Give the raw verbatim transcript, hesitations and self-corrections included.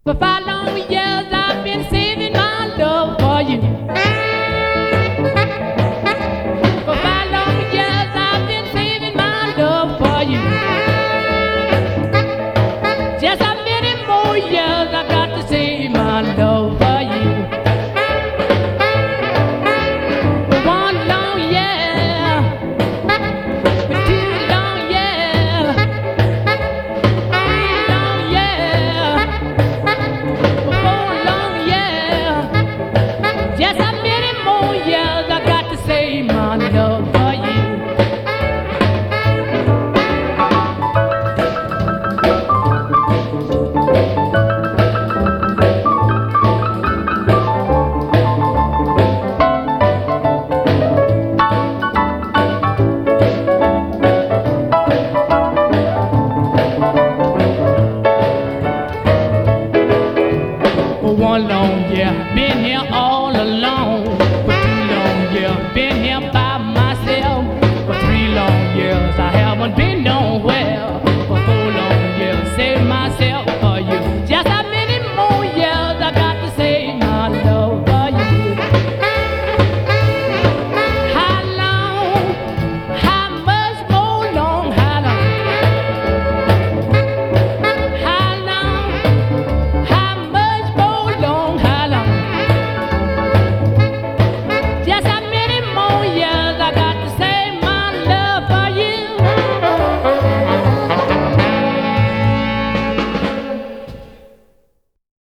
For five long years I've been saving my love for you. For five long years I've been saving my love for you. Just a many more years I got to save my love for you. For one long year, for two long years, three long years, for four long years. Just a many more years I got to save my love for you. For one long year, been here all alone. For two long years, been here by